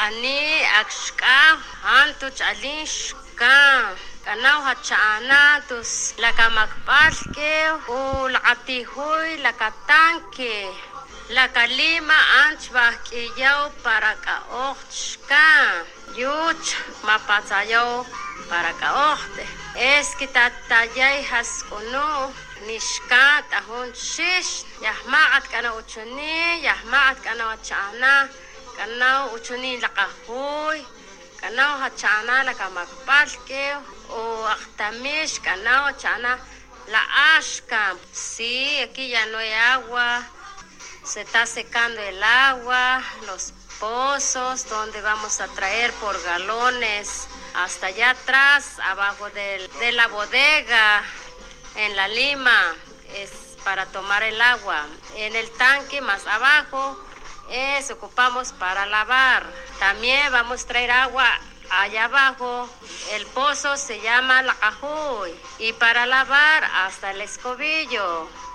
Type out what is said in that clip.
ani akshka antu chalishka kanao hachana tus lakamakpalke u lakatihuy lakatanke lakalima anchbah k'iyaw para ka'oqchka yuch mapatsayaw para ka'oqte es que tatayay haskunu nishka tahun shish yahma'at kana uchuni yahma'at kana wachana kana uchuni lakahuy kana hachana lakamakpalke o achtamish kana wachana la ashka. Sí, aquí ya no hay agua, se está secando el agua, los pozos donde vamos a traer por galones hasta allá atrás, abajo de la bodega, en la lima, es para tomar el agua. En el tanque más abajo ocupamos para lavar. También vamos a traer agua allá abajo, el pozo se llama Lacajuy, y para lavar hasta el escobillo.